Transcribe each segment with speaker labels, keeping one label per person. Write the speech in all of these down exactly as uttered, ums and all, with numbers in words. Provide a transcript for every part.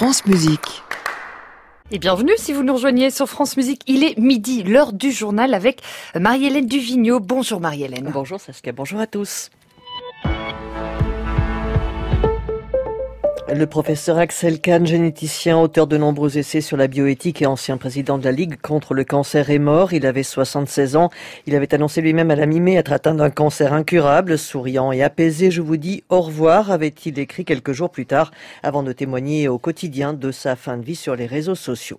Speaker 1: France Musique.
Speaker 2: Et bienvenue si vous nous rejoignez sur France Musique. Il est midi, l'heure du journal avec Marie-Hélène Duvigneau. Bonjour Marie-Hélène.
Speaker 3: Bonjour Saskia, bonjour à tous. Le professeur Axel Kahn, généticien, auteur de nombreux essais sur la bioéthique et ancien président de la Ligue contre le cancer, est mort. Il avait soixante-seize ans. Il avait annoncé lui-même à la mi-mai être atteint d'un cancer incurable. Souriant et apaisé, je vous dis au revoir, avait-il écrit quelques jours plus tard, avant de témoigner au quotidien de sa fin de vie sur les réseaux sociaux.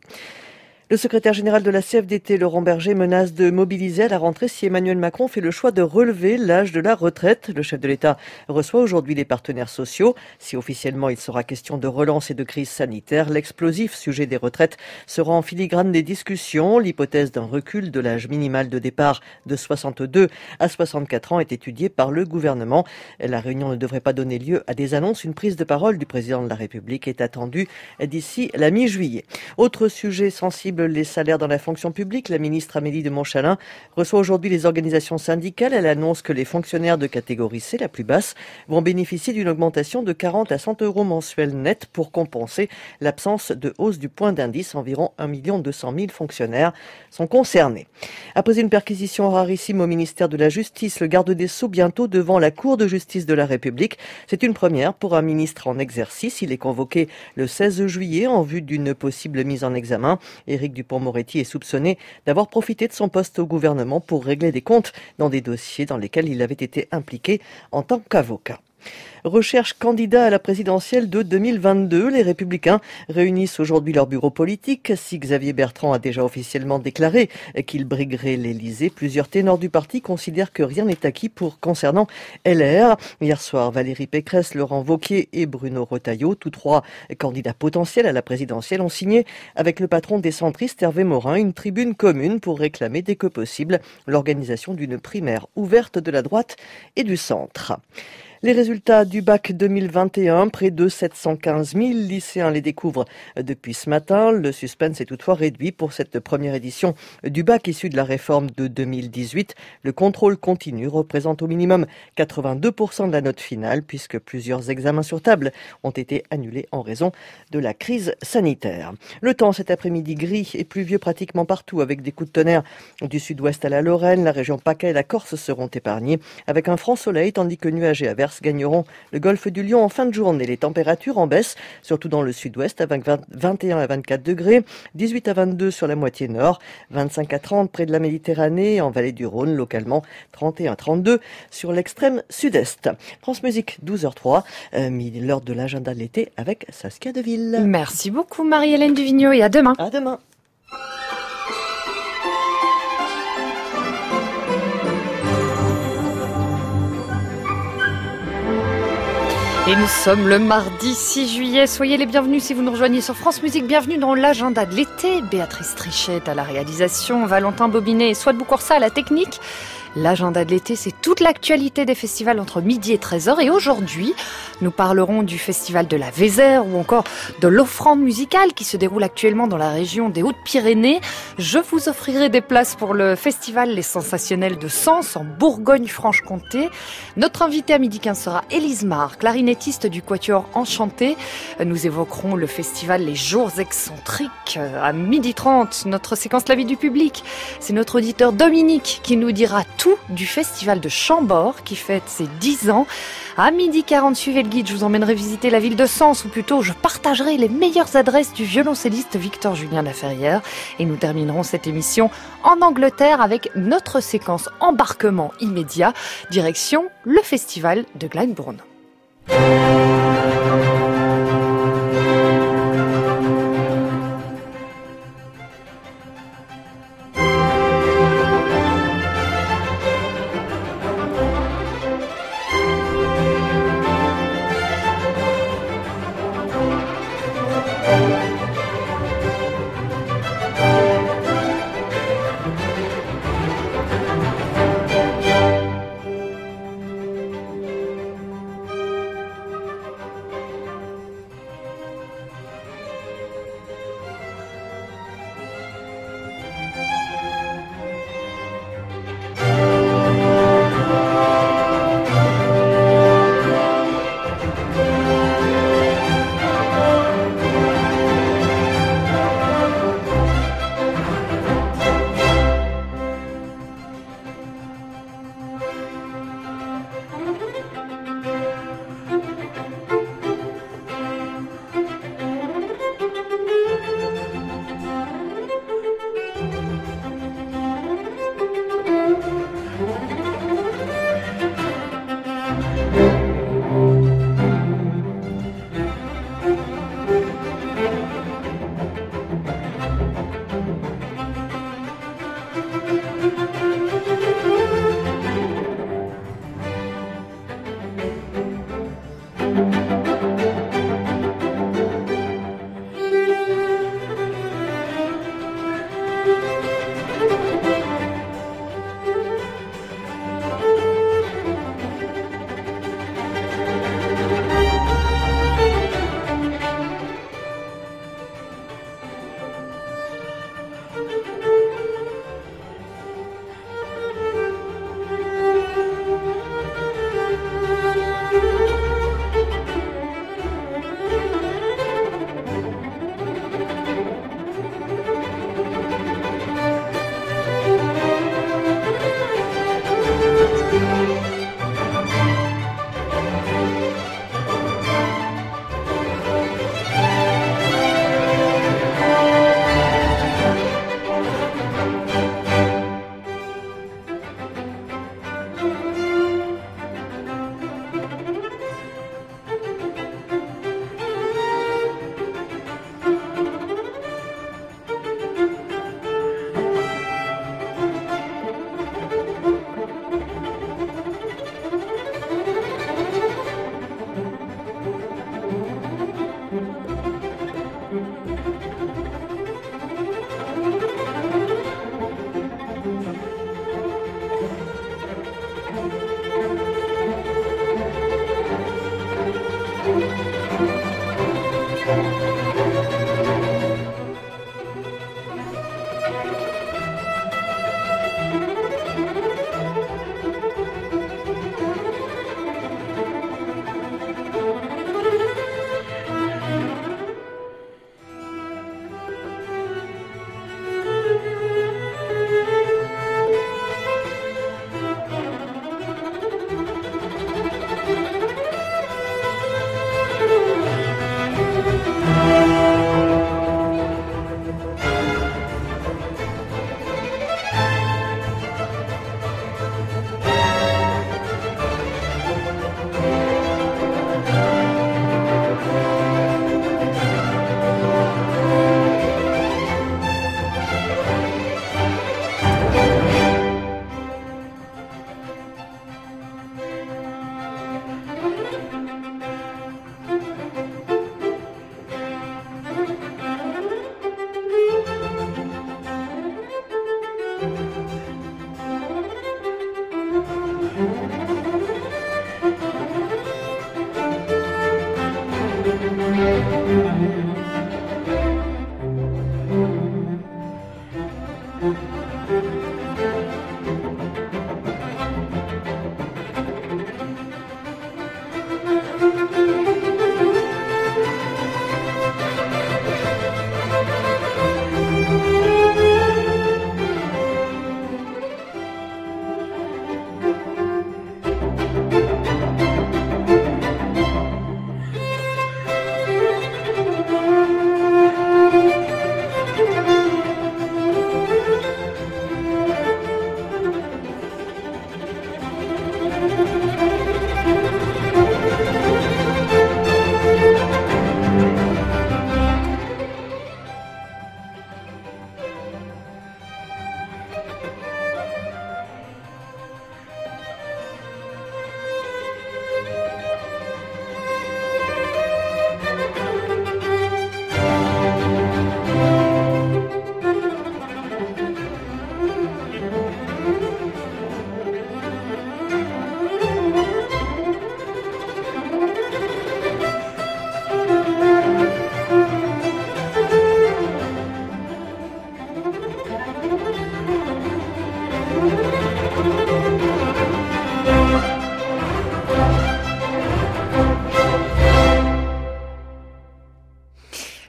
Speaker 3: Le secrétaire général de la C F D T, Laurent Berger, menace de mobiliser à la rentrée si Emmanuel Macron fait le choix de relever l'âge de la retraite. Le chef de l'État reçoit aujourd'hui les partenaires sociaux. Si officiellement il sera question de relance et de crise sanitaire, l'explosif sujet des retraites sera en filigrane des discussions. L'hypothèse d'un recul de l'âge minimal de départ de soixante-deux à soixante-quatre ans est étudiée par le gouvernement. La réunion ne devrait pas donner lieu à des annonces. Une prise de parole du président de la République est attendue d'ici la mi-juillet. Autre sujet sensible, les salaires dans la fonction publique. La ministre Amélie de Montchalin reçoit aujourd'hui les organisations syndicales. Elle annonce que les fonctionnaires de catégorie C, la plus basse, vont bénéficier d'une augmentation de quarante à cent euros mensuels nets pour compenser l'absence de hausse du point d'indice. Environ un million deux cent mille fonctionnaires sont concernés. Après une perquisition rarissime au ministère de la Justice, le garde des Sceaux bientôt devant la Cour de justice de la République. C'est une première pour un ministre en exercice. Il est convoqué le seize juillet en vue d'une possible mise en examen. Éric Dupond-Moretti est soupçonné d'avoir profité de son poste au gouvernement pour régler des comptes dans des dossiers dans lesquels il avait été impliqué en tant qu'avocat. Recherche candidat à la présidentielle de deux mille vingt-deux. Les Républicains réunissent aujourd'hui leur bureau politique. Si Xavier Bertrand a déjà officiellement déclaré qu'il briguerait l'Élysée, plusieurs ténors du parti considèrent que rien n'est acquis pour concernant L R. Hier soir, Valérie Pécresse, Laurent Wauquiez et Bruno Retailleau, tous trois candidats potentiels à la présidentielle, ont signé avec le patron des centristes Hervé Morin une tribune commune pour réclamer dès que possible l'organisation d'une primaire ouverte de la droite et du centre. Les résultats du bac deux mille vingt et un, près de sept cent quinze mille lycéens les découvrent depuis ce matin. Le suspense est toutefois réduit pour cette première édition du bac issue de la réforme de deux mille dix-huit. Le contrôle continu représente au minimum quatre-vingt-deux pour cent de la note finale puisque plusieurs examens sur table ont été annulés en raison de la crise sanitaire. Le temps cet après-midi gris et pluvieux pratiquement partout avec des coups de tonnerre du sud-ouest à la Lorraine. La région PACA et la Corse seront épargnés avec un franc soleil tandis que nuages et averses gagneront le golfe du Lion en fin de journée. Les températures en baisse, surtout dans le sud-ouest, avec vingt et un à vingt-quatre degrés, dix-huit à vingt-deux sur la moitié nord, vingt-cinq à trente près de la Méditerranée, en vallée du Rhône, localement trente et un à trente-deux sur l'extrême sud-est. France Musique, douze heures zéro trois, euh, l'heure de l'agenda de l'été avec Saskia Deville.
Speaker 2: Merci beaucoup Marie-Hélène Duvigneau et à demain.
Speaker 3: À demain.
Speaker 2: Et nous sommes le mardi six juillet. Soyez les bienvenus si vous nous rejoignez sur France Musique. Bienvenue dans l'agenda de l'été. Béatrice Trichet à la réalisation, Valentin Bobinet et Swad Boukoursa à la technique. L'agenda de l'été, c'est toute l'actualité des festivals entre midi et treize heures. Et aujourd'hui, nous parlerons du festival de la Vézère ou encore de l'offrande musicale qui se déroule actuellement dans la région des Hautes-Pyrénées. Je vous offrirai des places pour le festival Les Sensationnels de Sens en Bourgogne-Franche-Comté. Notre invitée à midi quinze sera Élise Marr, clarinettiste du Quatuor Enchanté. Nous évoquerons le festival Les Jours Excentriques à midi trente. Notre séquence La vie du public, c'est notre auditeur Dominique qui nous dira tout du festival de Chambord qui fête ses dix ans. À midi quarante, suivez le guide, je vous emmènerai visiter la ville de Sens, ou plutôt je partagerai les meilleures adresses du violoncelliste Victor Julien Laferrière. Et nous terminerons cette émission en Angleterre avec notre séquence embarquement immédiat, direction le festival de Glyndebourne.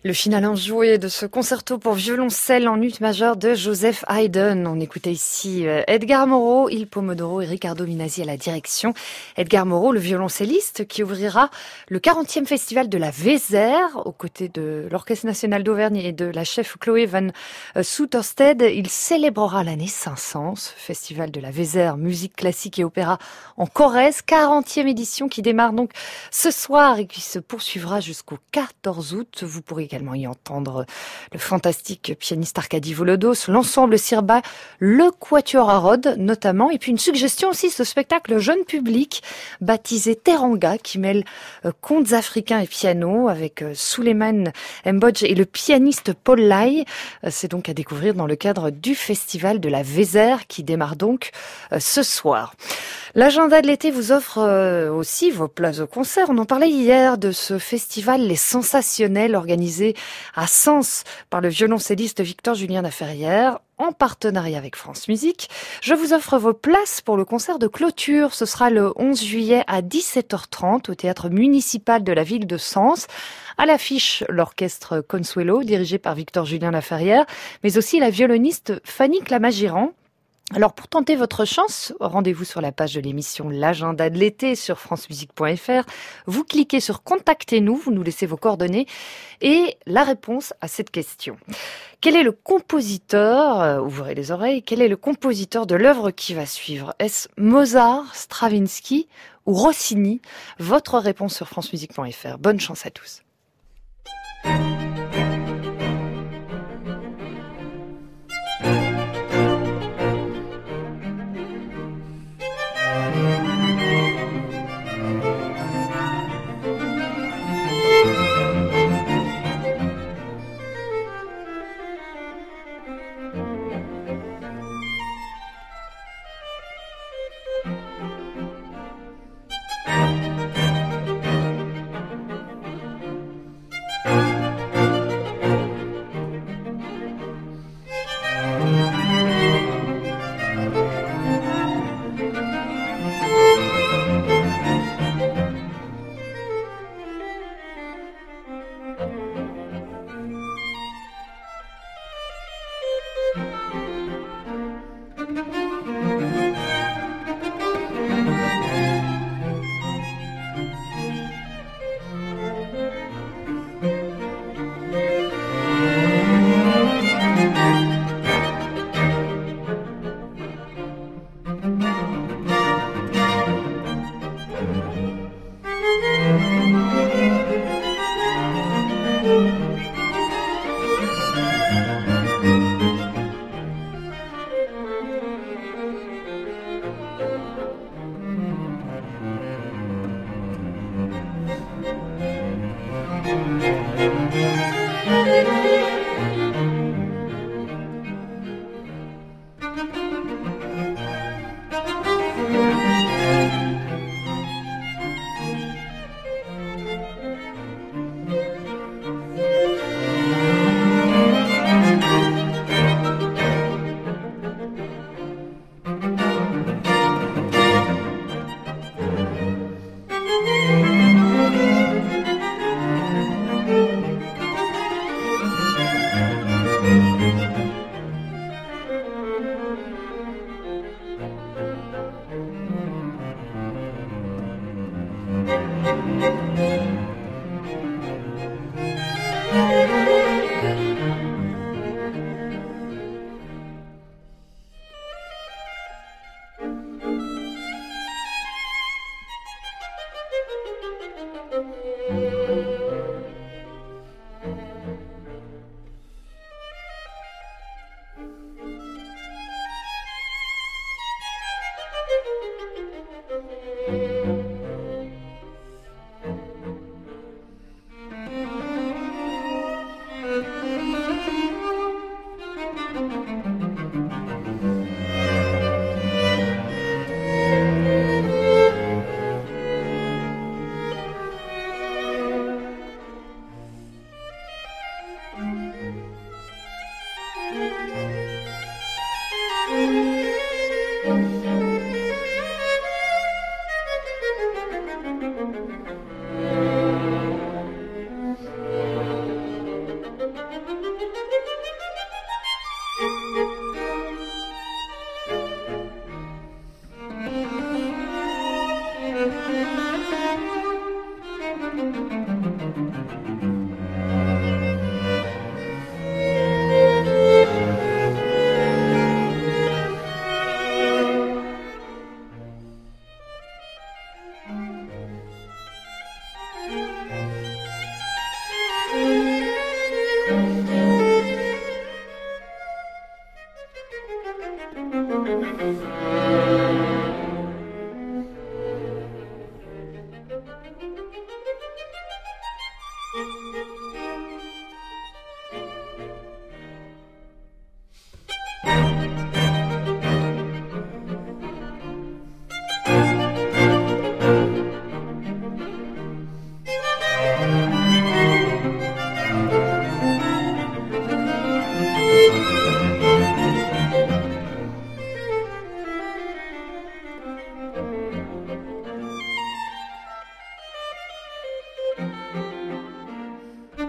Speaker 2: Le final enjoué de ce concerto pour violoncelle en ut majeur de Joseph Haydn. On écoutait ici Edgar Moreau, Il Pomodoro et Riccardo Minasi à la direction. Edgar Moreau, le violoncelliste qui ouvrira le quarantième festival de la Vézère aux côtés de l'Orchestre national d'Auvergne et de la chef Chloé van Soetersted. Il célébrera l'année cinq cents, ce festival de la Vézère, musique classique et opéra en Corrèze, quarantième édition qui démarre donc ce soir et qui se poursuivra jusqu'au quatorze août. Vous pourrez également y entendre le fantastique pianiste Arkady Volodos, l'ensemble Sirba, le Quatuor à Rhodes notamment, et puis une suggestion aussi, ce spectacle jeune public baptisé Teranga qui mêle euh, contes africains et piano avec euh, Souleymane Mbodj et le pianiste Paul Lai. Euh, c'est donc à découvrir dans le cadre du festival de la Vézère qui démarre donc euh, ce soir. L'agenda de l'été vous offre euh, aussi vos places au concert. On en parlait hier de ce festival Les Sensationnels organisé à Sens par le violoncelliste Victor Julien Laferrière en partenariat avec France Musique. Je vous offre vos places pour le concert de clôture. Ce sera le onze juillet à dix-sept heures trente au théâtre municipal de la ville de Sens. À l'affiche, l'orchestre Consuelo dirigé par Victor Julien Laferrière, mais aussi la violoniste Fanny Clamagiran. Alors pour tenter votre chance, rendez-vous sur la page de l'émission L'Agenda de l'été sur francemusique point fr. Vous cliquez sur Contactez-nous, vous nous laissez vos coordonnées et la réponse à cette question. Quel est le compositeur, euh, ouvrez les oreilles, quel est le compositeur de l'œuvre qui va suivre? Est-ce Mozart, Stravinsky ou Rossini? Votre réponse sur francemusique point fr. Bonne chance à tous.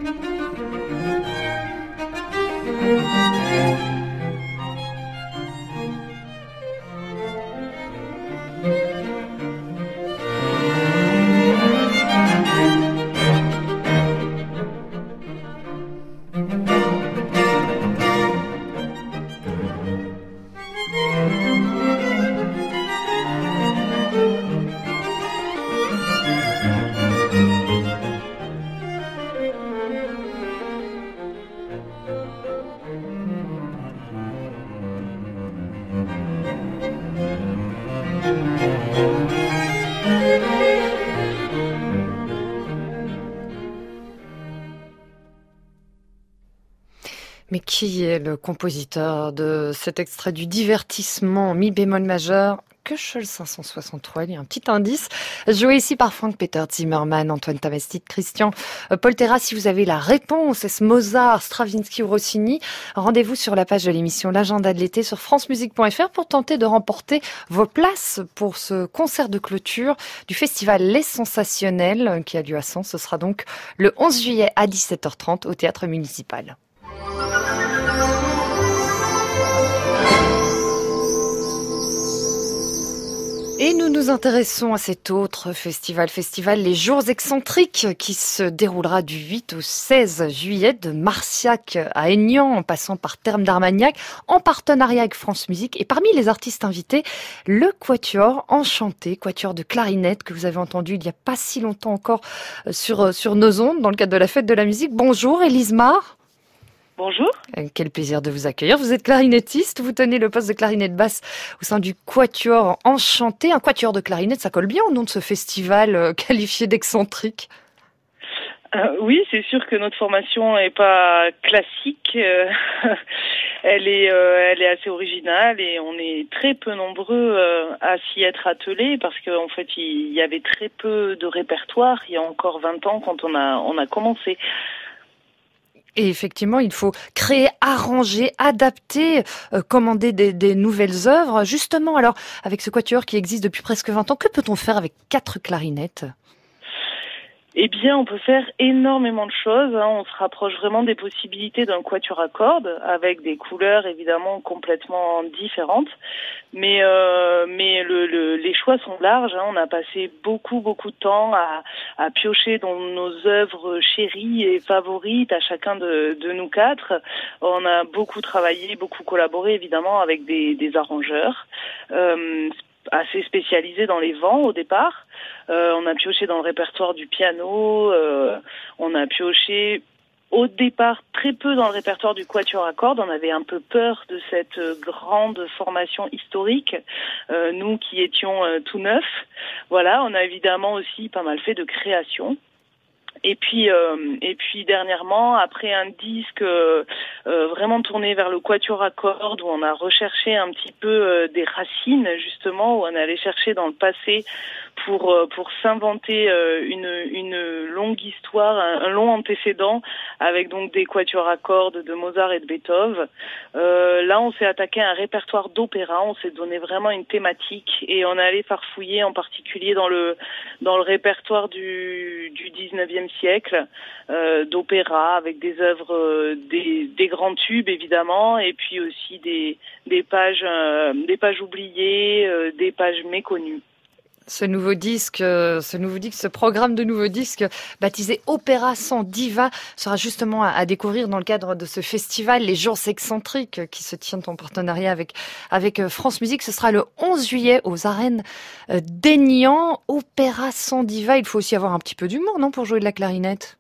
Speaker 2: Mais qui est le compositeur de cet extrait du divertissement mi bémol majeur Köchel cinq cent soixante-trois, il y a un petit indice, joué ici par Frank Peter Zimmermann, Antoine Tamestit, Christian Poltera. Si vous avez la réponse, est-ce Mozart, Stravinsky ou Rossini? Rendez-vous sur la page de l'émission L'Agenda de l'été sur francemusique point f r pour tenter de remporter vos places pour ce concert de clôture du festival Les Sensationnels qui a lieu à Sens. Ce sera donc le onze juillet à dix-sept heures trente au Théâtre Municipal. Et nous nous intéressons à cet autre festival, festival Les Jours Excentriques, qui se déroulera du huit au seize juillet de Marciac à Aignan, en passant par Terme d'Armagnac, en partenariat avec France Musique. Et parmi les artistes invités, le Quatuor Enchanté, Quatuor de clarinette que vous avez entendu il n'y a pas si longtemps encore sur, sur nos ondes, dans le cadre de la Fête de la musique. Bonjour Élise Mar.
Speaker 1: Bonjour.
Speaker 2: Quel plaisir de vous accueillir. Vous êtes clarinettiste, vous tenez le poste de clarinette basse au sein du Quatuor Enchanté. Un quatuor de clarinette, ça colle bien au nom de ce festival euh, qualifié d'excentrique.
Speaker 1: Euh, oui, c'est sûr que notre formation est pas classique. Euh, elle est, euh, elle est assez originale et on est très peu nombreux euh, à s'y être attelés parce qu'en fait, il y avait très peu de répertoire il y a encore vingt ans quand on a, on a commencé.
Speaker 2: Et effectivement, il faut créer, arranger, adapter, euh, commander des, des nouvelles œuvres. Justement, alors, avec ce quatuor qui existe depuis presque vingt ans, que peut-on faire avec quatre clarinettes ?
Speaker 1: Eh bien, on peut faire énormément de choses. Hein. On se rapproche vraiment des possibilités d'un quatuor à cordes, avec des couleurs évidemment complètement différentes. Mais euh, mais le, le, les choix sont larges. Hein. On a passé beaucoup beaucoup de temps à, à piocher dans nos œuvres chéries et favorites à chacun de, de nous quatre. On a beaucoup travaillé, beaucoup collaboré évidemment avec des, des arrangeurs. Euh, assez spécialisé dans les vents au départ. Euh, on a pioché dans le répertoire du piano, euh, on a pioché au départ très peu dans le répertoire du quatuor à cordes. On avait un peu peur de cette grande formation historique, euh, nous qui étions euh, tout neufs. Voilà, on a évidemment aussi pas mal fait de création. Et puis, euh, et puis dernièrement, après un disque euh, euh, vraiment tourné vers le quatuor à cordes, où on a recherché un petit peu euh, des racines justement, où on est allé chercher dans le passé pour euh, pour s'inventer euh, une une longue histoire, un, un long antécédent avec donc des quatuors à cordes de Mozart et de Beethoven. Euh, là, on s'est attaqué à un répertoire d'opéra, on s'est donné vraiment une thématique et on est allé farfouiller en particulier dans le dans le répertoire du du dix-neuvième siècle euh, d'opéra avec des œuvres, euh, des, des grands tubes évidemment, et puis aussi des, des pages, euh, des pages oubliées, euh, des pages méconnues.
Speaker 2: Ce nouveau disque, ce nouveau disque, ce programme de nouveau disque baptisé Opéra sans diva sera justement à, à découvrir dans le cadre de ce festival Les Jours Excentriques qui se tient en partenariat avec avec France Musique. Ce sera le onze juillet aux arènes d'Aignan. Opéra sans diva, il faut aussi avoir un petit peu d'humour, non, pour jouer de la clarinette?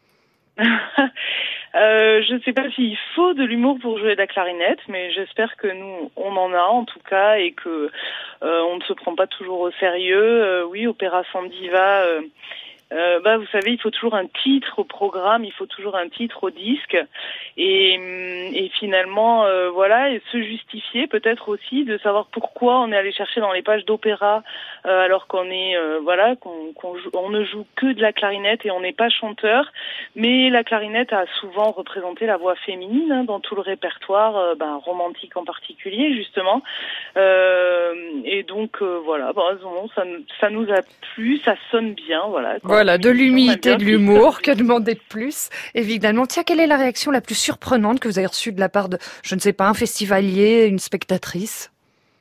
Speaker 1: Euh, je ne sais pas s'il faut de l'humour pour jouer de la clarinette, mais j'espère que nous, on en a en tout cas et que euh, on ne se prend pas toujours au sérieux. Euh, oui, Opéra sans diva. Euh, euh, bah, vous savez, il faut toujours un titre au programme, il faut toujours un titre au disque, et, et finalement, euh, voilà, et se justifier peut-être aussi de savoir pourquoi on est allé chercher dans les pages d'opéra euh, alors qu'on est, euh, voilà, qu'on, qu'on joue, on ne joue que de la clarinette et on n'est pas chanteur, mais la clarinette a souvent représenté la voix féminine hein, dans tout le répertoire, euh, ben, romantique en particulier justement, euh, et donc euh, voilà, bon, ça, ça nous a plu, ça sonne bien, voilà. Quoi.
Speaker 2: Voilà, de l'humilité, de
Speaker 1: Bien
Speaker 2: l'humour, que demander de plus, évidemment. Tiens, quelle est la réaction la plus surprenante que vous avez reçue de la part de, je ne sais pas, un festivalier, une spectatrice?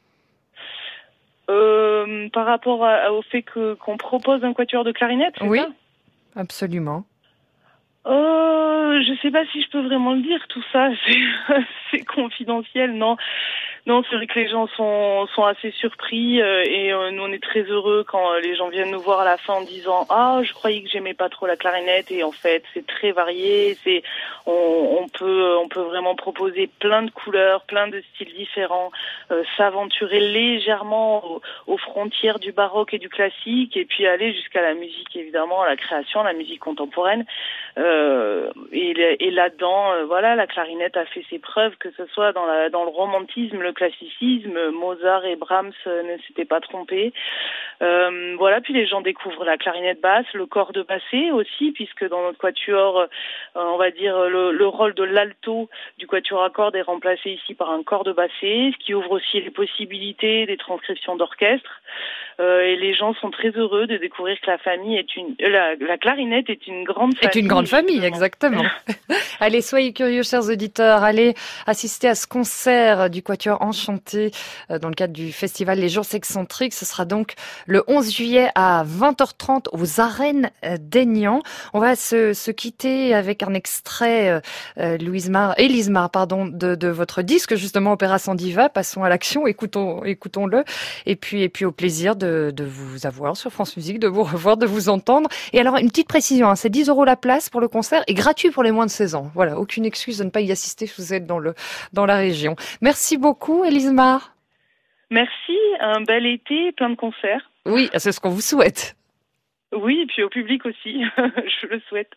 Speaker 1: Euh, par rapport à- au fait que qu'on propose un quatuor de clarinette, c'est
Speaker 2: Oui,
Speaker 1: ça?
Speaker 2: absolument.
Speaker 1: Euh, je sais pas si je peux vraiment le dire, tout ça, c'est c'est confidentiel, non. Non, c'est vrai que les gens sont sont assez surpris euh, et euh, nous on est très heureux quand euh, les gens viennent nous voir à la fin en disant ah je croyais que j'aimais pas trop la clarinette et en fait c'est très varié, c'est on, on peut on peut vraiment proposer plein de couleurs, plein de styles différents, euh, s'aventurer légèrement aux, aux frontières du baroque et du classique et puis aller jusqu'à la musique évidemment, à la création, la musique contemporaine. Euh, et, et là-dedans, euh, voilà, la clarinette a fait ses preuves, que ce soit dans, la, dans le romantisme, le classicisme. Mozart et Brahms euh, ne s'étaient pas trompés. Euh, voilà, puis les gens découvrent la clarinette basse, le corps de bassé aussi, puisque dans notre quatuor, euh, on va dire le, le rôle de l'alto du quatuor à cordes est remplacé ici par un corps de bassé, ce qui ouvre aussi les possibilités des transcriptions d'orchestre. Euh, et les gens sont très heureux de découvrir que la famille est une, euh, la, la clarinette est une grande famille.
Speaker 2: Est une grande famille,
Speaker 1: justement.
Speaker 2: Exactement. Allez, soyez curieux, chers auditeurs. Allez assister à ce concert du Quatuor Enchanté euh, dans le cadre du festival Les Jours Excentriques. Ce sera donc le onze juillet à vingt heures trente aux Arènes d'Aignan. On va se, se quitter avec un extrait, euh, euh, Louise Mar, Élise Mar, pardon, de, de votre disque, justement, Opéra sans diva. Passons à l'action, écoutons, écoutons-le. Et puis, et puis au plaisir de, de vous avoir sur France Musique, de vous revoir, de vous entendre. Et alors, une petite précision, hein, c'est dix euros la place pour le concert et gratuit pour les moins de seize ans. Voilà, aucune excuse de ne pas y assister si vous êtes dans le dans la région. Merci beaucoup, Élise Mar.
Speaker 1: Merci, un bel été, plein de concerts.
Speaker 2: Oui, c'est ce qu'on vous souhaite.
Speaker 1: Oui, et puis au public aussi, je le souhaite.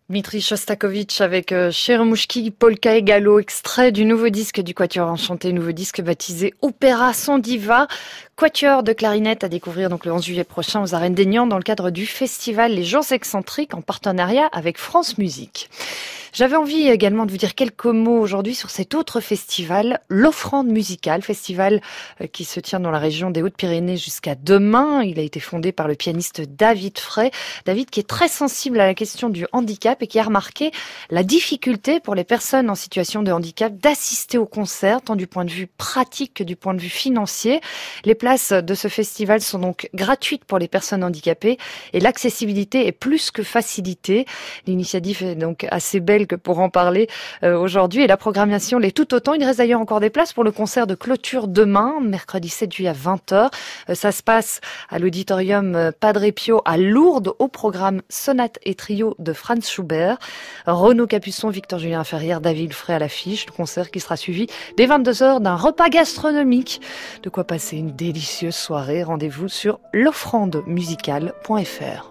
Speaker 2: Dmitri Shostakovich avec euh, Cheremouchki, Polka et Gallo, extrait du nouveau disque du Quatuor Enchanté, nouveau disque baptisé Opéra sans diva. Quatuor de clarinette à découvrir donc le onze juillet prochain aux Arènes d'Aignan dans le cadre du festival Les Jours Excentriques en partenariat avec France Musique. J'avais envie également de vous dire quelques mots aujourd'hui sur cet autre festival, l'Offrande Musicale, festival qui se tient dans la région des Hautes-Pyrénées jusqu'à demain. Il a été fondé par le pianiste David Frey. David qui est très sensible à la question du handicap et qui a remarqué la difficulté pour les personnes en situation de handicap d'assister au concert, tant du point de vue pratique que du point de vue financier. Les places de ce festival sont donc gratuites pour les personnes handicapées et l'accessibilité est plus que facilitée. L'initiative est donc assez belle que pour en parler euh, aujourd'hui. Et la programmation l'est tout autant. Il reste d'ailleurs encore des places pour le concert de clôture demain, mercredi sept juillet à vingt heures. Euh, ça se passe à l'auditorium Padre Pio à Lourdes, au programme sonate et trio de Franz Schubert. Renaud Capuçon, Victor Julien Ferrière, David Frey à l'affiche. Le concert qui sera suivi dès vingt-deux heures d'un repas gastronomique. De quoi passer une délicieuse soirée. Rendez-vous sur l'offrande musicale point f r.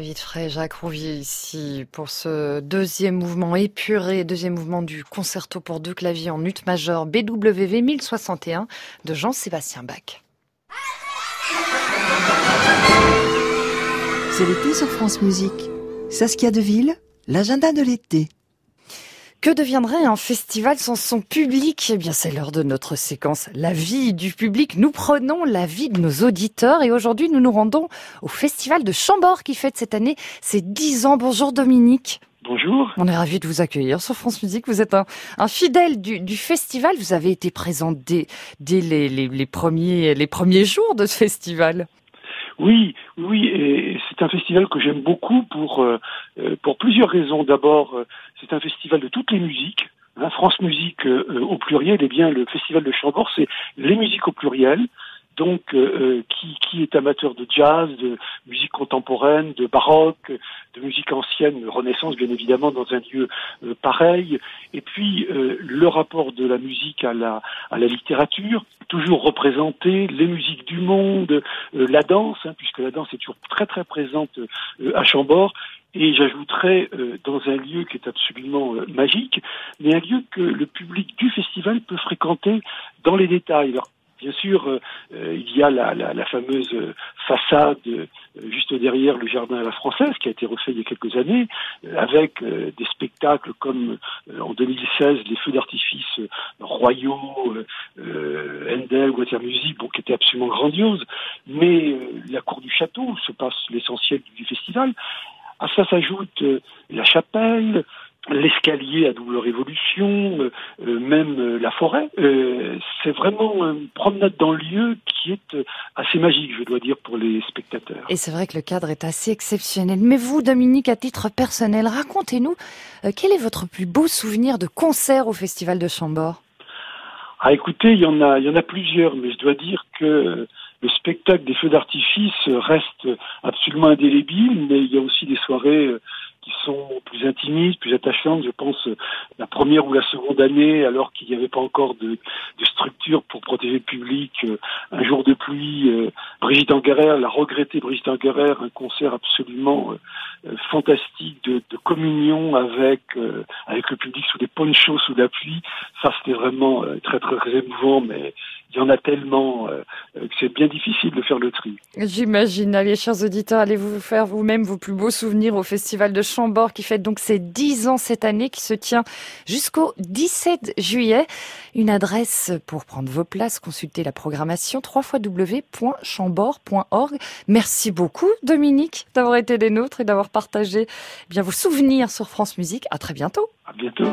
Speaker 2: David Frey, Jacques Rouvier ici pour ce deuxième mouvement épuré, deuxième mouvement du concerto pour deux claviers en ut majeur B W V mille soixante et un de Jean-Sébastien Bach.
Speaker 4: C'est l'été sur France Musique. Saskia Deville, l'agenda de l'été.
Speaker 2: Que deviendrait un festival sans son public ? Eh bien, c'est l'heure de notre séquence La vie du public. Nous prenons la vie de nos auditeurs et aujourd'hui, nous nous rendons au Festival de Chambord qui fête cette année ses dix ans. Bonjour Dominique.
Speaker 5: Bonjour.
Speaker 2: On est ravis de vous accueillir sur France Musique. Vous êtes un, un fidèle du, du festival. Vous avez été présent dès, dès les, les, les, premiers, les premiers jours de ce festival.
Speaker 5: Oui, oui, et c'est un festival que j'aime beaucoup pour euh, pour plusieurs raisons. D'abord, euh, c'est un festival de toutes les musiques. Hein, France Musique euh, au pluriel, eh bien le festival de Chambord, c'est les musiques au pluriel. Donc, euh, qui, qui est amateur de jazz, de musique contemporaine, de baroque, de musique ancienne, de Renaissance, bien évidemment, dans un lieu euh, pareil. Et puis, euh, le rapport de la musique à la, à la littérature, toujours représenté, les musiques du monde, euh, la danse, hein, puisque la danse est toujours très très présente euh, à Chambord. Et j'ajouterais euh, dans un lieu qui est absolument euh, magique, mais un lieu que le public du festival peut fréquenter dans les détails. Alors, bien sûr, euh, il y a la, la, la fameuse façade euh, juste derrière le jardin à la française qui a été refait il y a quelques années, euh, avec euh, des spectacles comme euh, en deux mille seize les feux d'artifice euh, royaux, euh, Handel, Water Music, bon, qui étaient absolument grandioses. Mais euh, la cour du château où se passe l'essentiel du festival. À ça s'ajoute euh, la chapelle, l'escalier à double révolution, euh, euh, même euh, la forêt. Euh, c'est vraiment une promenade dans le lieu qui est euh, assez magique, je dois dire, pour les spectateurs.
Speaker 2: Et c'est vrai que le cadre est assez exceptionnel. Mais vous, Dominique, à titre personnel, racontez-nous, euh, quel est votre plus beau souvenir de concert au Festival de Chambord ?
Speaker 5: Ah, écoutez, il y en a, il y en a plusieurs, mais je dois dire que le spectacle des feux d'artifice reste absolument indélébile, mais il y a aussi des soirées qui sont plus intimistes, plus attachantes. Je pense la première ou la seconde année, alors qu'il n'y avait pas encore de, de structure pour protéger le public, un jour de pluie, Brigitte Enguerrère, la regrettée Brigitte Enguerrère, un concert absolument euh, fantastique de, de communion avec euh, avec le public sous des ponchos sous la pluie. Ça, c'était vraiment euh, très, très très émouvant, mais il y en a tellement euh, que c'est bien difficile de faire le tri.
Speaker 2: J'imagine. Allez, chers auditeurs, allez-vous faire vous-même vos plus beaux souvenirs au Festival de Chambord qui fête donc ses dix ans cette année, qui se tient jusqu'au dix-sept juillet. Une adresse pour prendre vos places, consultez la programmation w w w point chambord point org. Merci beaucoup, Dominique, d'avoir été des nôtres et d'avoir partagé eh bien vos souvenirs sur France Musique. À très bientôt.
Speaker 5: À bientôt.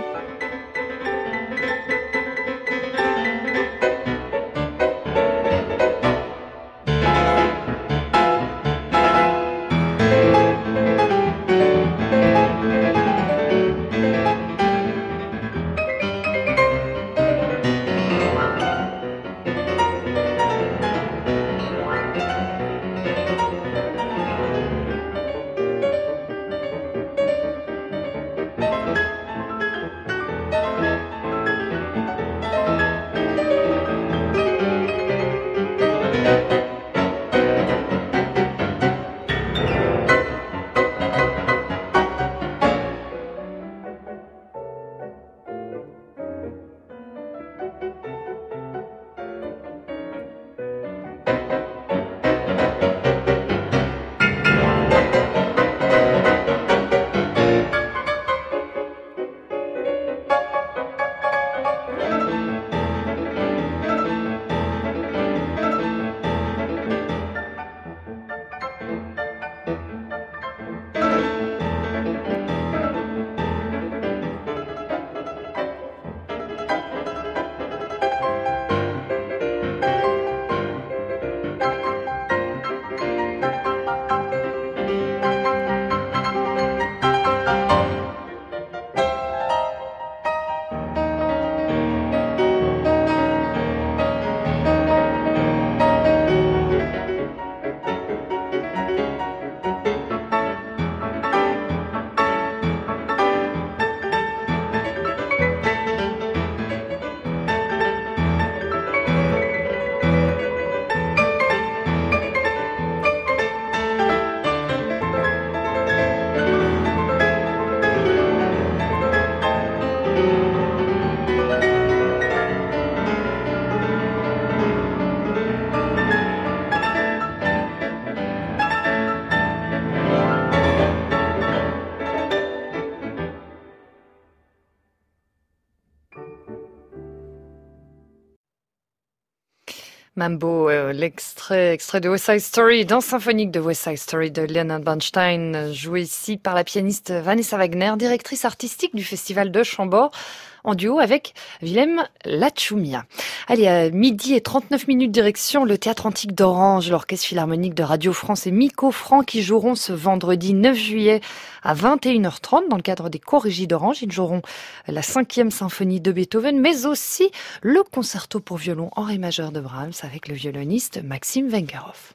Speaker 2: Mambo, euh, l'extrait extrait de West Side Story, danse symphonique de West Side Story de Leonard Bernstein, joué ici par la pianiste Vanessa Wagner, directrice artistique du Festival de Chambord, en duo avec Willem Lachumia. Allez, à midi et trente-neuf minutes direction le Théâtre Antique d'Orange, l'Orchestre Philharmonique de Radio France et Miko Franck qui joueront ce vendredi neuf juillet à vingt et une heures trente dans le cadre des Chorégies d'Orange. Ils joueront la cinquième symphonie de Beethoven, mais aussi le concerto pour violon en ré majeur de Brahms avec le violoniste Maxime Vengerov.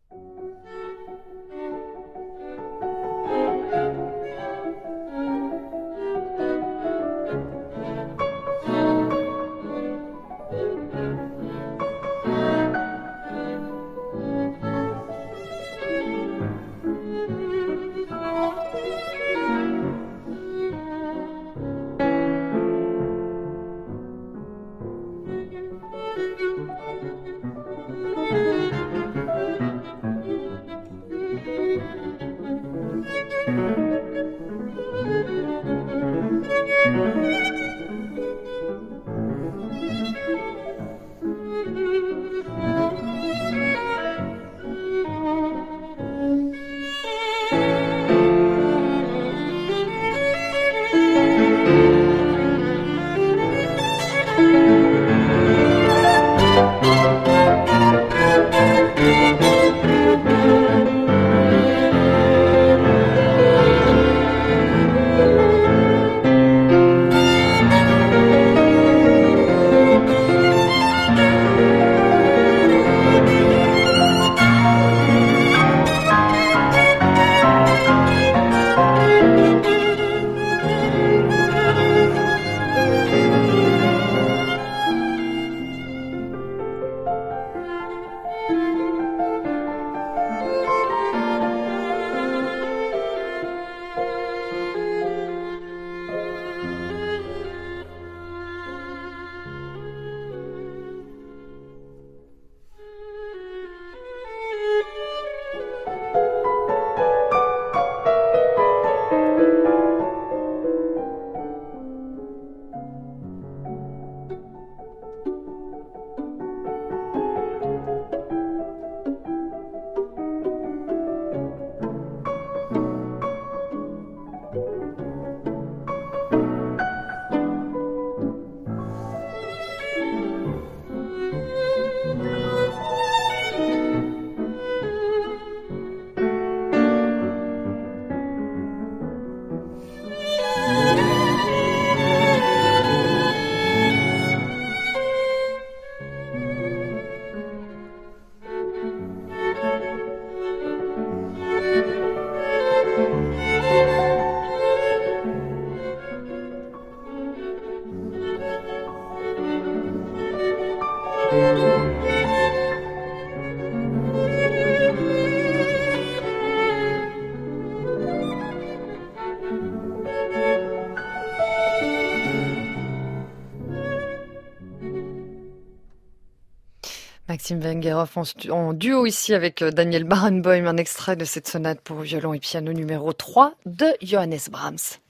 Speaker 2: Maxime Vengerov en, en duo ici avec Daniel Barenboim, un extrait de cette sonate pour violon et piano numéro trois de Johannes Brahms.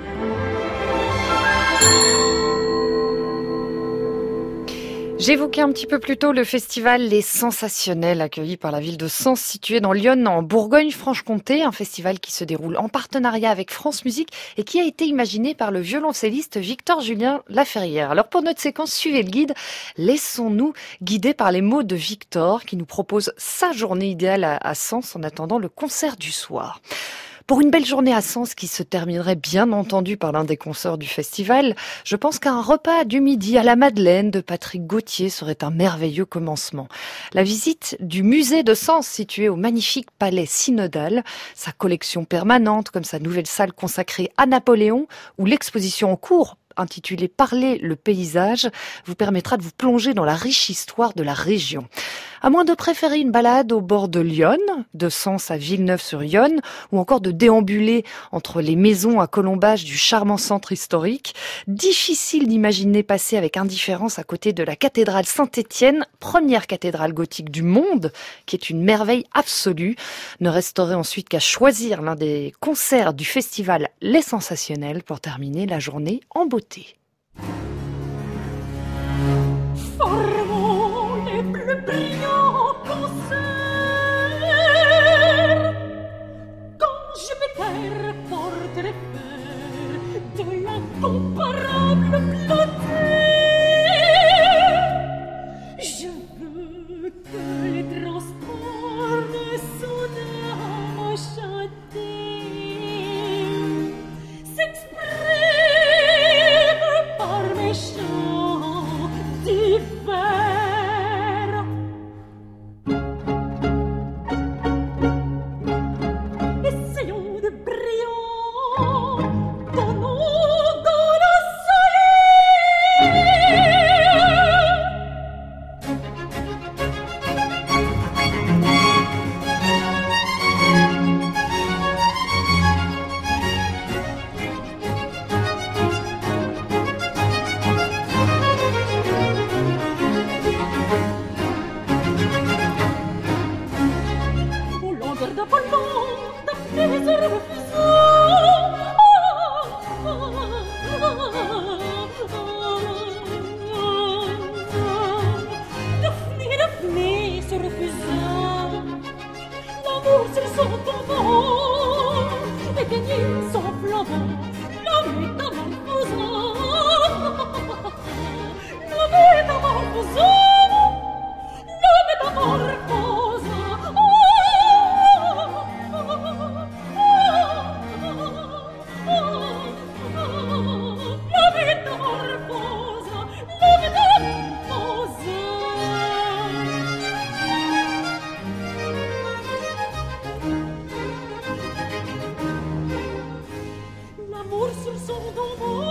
Speaker 2: J'évoquais un petit peu plus tôt le festival Les Sensationnels, accueilli par la ville de Sens, située dans l'Yonne, en Bourgogne-Franche-Comté, un festival qui se déroule en partenariat avec France Musique et qui a été imaginé par le violoncelliste Victor-Julien Laferrière. Alors pour notre séquence, suivez le guide, laissons-nous guider par les mots de Victor, qui nous propose sa journée idéale à, à Sens en attendant le concert du soir. Pour une belle journée à Sens qui se terminerait bien entendu par l'un des concerts du festival, je pense qu'un repas du midi à la Madeleine de Patrick Gauthier serait un merveilleux commencement. La visite du musée de Sens, situé au magnifique palais synodal, sa collection permanente comme sa nouvelle salle consacrée à Napoléon ou l'exposition en cours intitulée « Parler le paysage » vous permettra de vous plonger dans la riche histoire de la région. À moins de préférer une balade au bord de l'Yonne, de Sens à Villeneuve-sur-Yonne, ou encore de déambuler entre les maisons à colombage du charmant centre historique, difficile d'imaginer passer avec indifférence à côté de la cathédrale Saint-Étienne, première cathédrale gothique du monde, qui est une merveille absolue. Ne resterait ensuite qu'à choisir l'un des concerts du festival Les Sensationnels pour terminer la journée en beauté.
Speaker 6: Formons les plus brillant concert. Quand Jupiter porte les fers de l'incomparable beauté, je veux que les transports de son âme chantée s'expriment par mes chants divers. Essayons de brillant, donnons dans le soleil. Au longueur d'Apollon, Daphné se refusant. Daphné, Daphné se refusant. L'amour sur son tombant, éteignit son flambeau, l'homme métamorphosant. L'homme métamorphosant. L'homme métamorphosant. L'amour sur son tombeau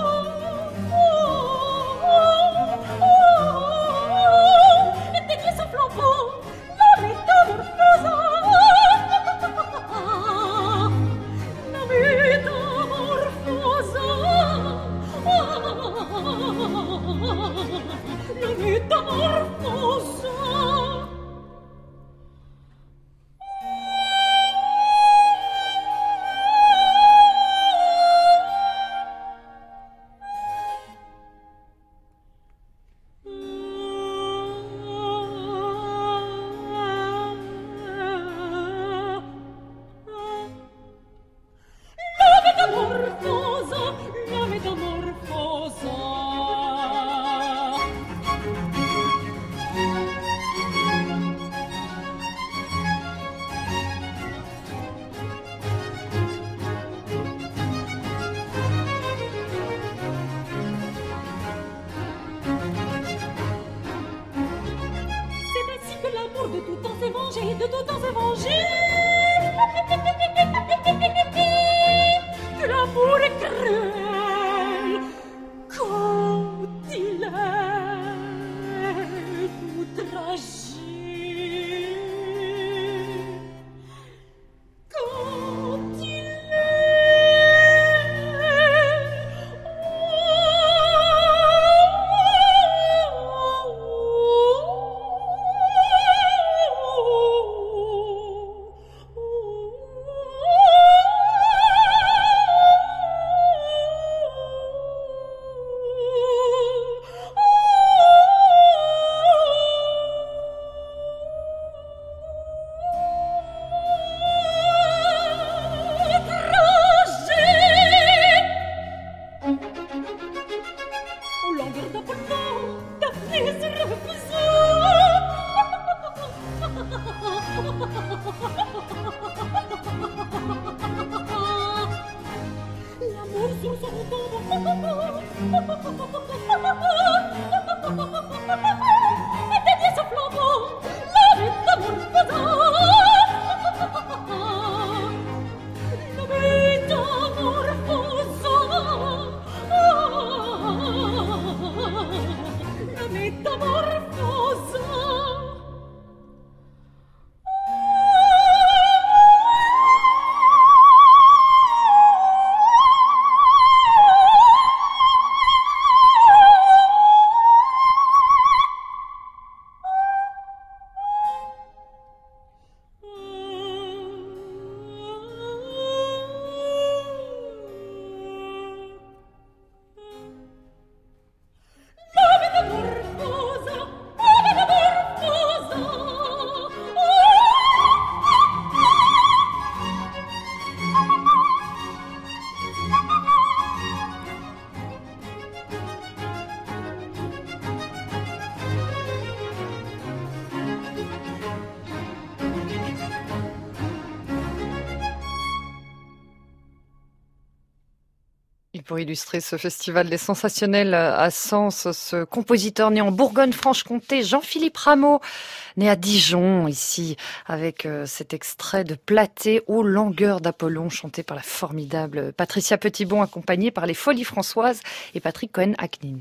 Speaker 6: éteignit son flambeau, la métamorphosant. La métamorphosant. La métamorphosant. La métamorphosant, la métamorphosant. C'est ainsi que l'amour de tout temps s'est vengé, de tout temps s'est vengé. Que l'amour est cruel quand il est outragé. Quand il Au longueur d'Apollon, Daphné se refusant. L'amour sur son tombeau éteignit son flambeau, la métamorphosant. La métamorphosant. La métamorphosant.
Speaker 2: pour illustrer ce festival des sensationnels à Sens, ce compositeur né en Bourgogne-Franche-Comté, Jean-Philippe Rameau, né à Dijon, ici, avec cet extrait de Platée aux langueurs d'Apollon, chanté par la formidable Patricia Petitbon, accompagnée par les Folies Françoises et Patrick Cohen-Hacknin.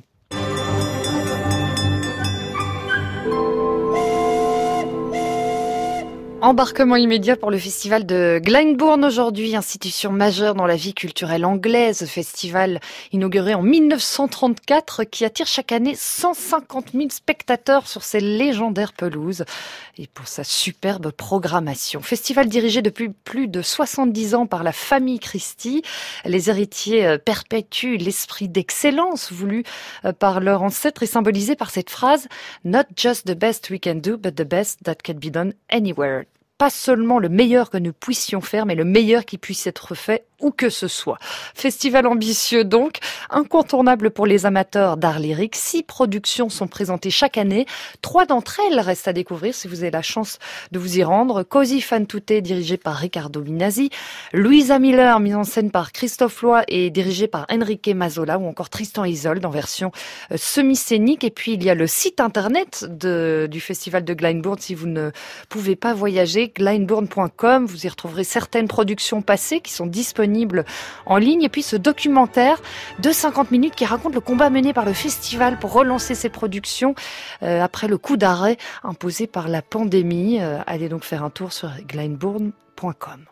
Speaker 2: Embarquement immédiat pour le festival de Glyndebourne aujourd'hui, institution majeure dans la vie culturelle anglaise, festival inauguré en mille neuf cent trente-quatre qui attire chaque année cent cinquante mille spectateurs sur ses légendaires pelouses et pour sa superbe programmation. Festival dirigé depuis plus de soixante-dix ans par la famille Christie. Les héritiers perpétuent l'esprit d'excellence voulu par leurs ancêtres et symbolisé par cette phrase « Not just the best we can do, but the best that can be done anywhere ». Pas seulement le meilleur que nous puissions faire, mais le meilleur qui puisse être fait où que ce soit. Festival ambitieux donc, incontournable pour les amateurs d'art lyrique. Six productions sont présentées chaque année. Trois d'entre elles restent à découvrir si vous avez la chance de vous y rendre. Così fan tutte, dirigé par Riccardo Minasi. Louisa Miller, mise en scène par Christophe Loy et dirigé par Enrique Mazzola, ou encore Tristan Isolde en version semi-scénique. Et puis il y a le site internet de, du festival de Glyndebourne si vous ne pouvez pas voyager, glyndebourne point com. Vous y retrouverez certaines productions passées qui sont disponibles en ligne, et puis ce documentaire de cinquante minutes qui raconte le combat mené par le festival pour relancer ses productions euh, après le coup d'arrêt imposé par la pandémie. Euh, allez donc faire un tour sur glyndebourne point com.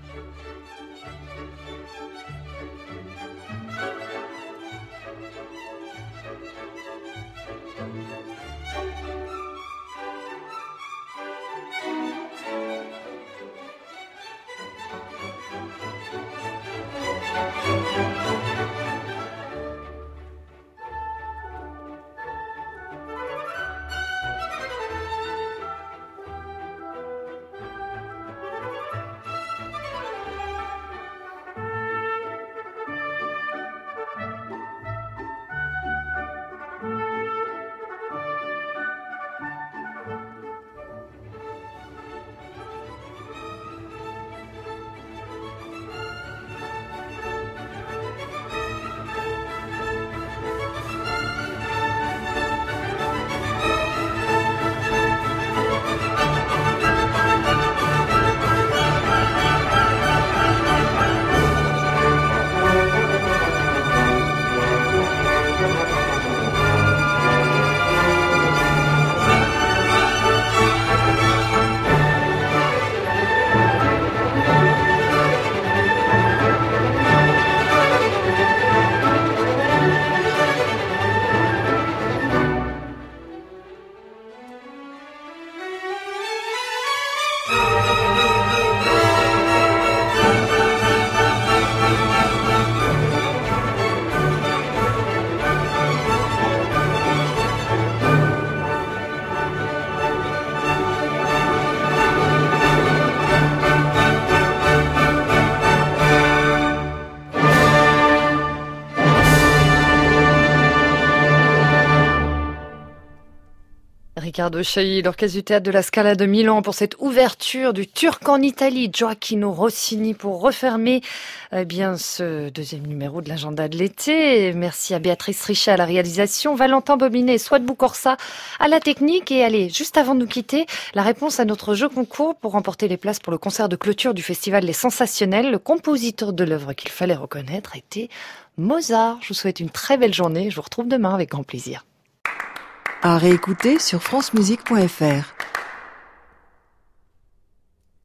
Speaker 2: Riccardo Chailly, l'orchestre du théâtre de la Scala de Milan pour cette ouverture du Turc en Italie, Gioacchino Rossini pour refermer eh bien ce deuxième numéro de l'agenda de l'été. Merci à Béatrice Richet à la réalisation, Valentin Bobinet et Swadbou Corsa à la technique. Et allez, juste avant de nous quitter, la réponse à notre jeu concours pour remporter les places pour le concert de clôture du festival Les Sensationnels. Le compositeur de l'œuvre qu'il fallait reconnaître était Mozart. Je vous souhaite une très belle journée. Je vous retrouve demain avec grand plaisir.
Speaker 4: À réécouter sur francemusique point f r.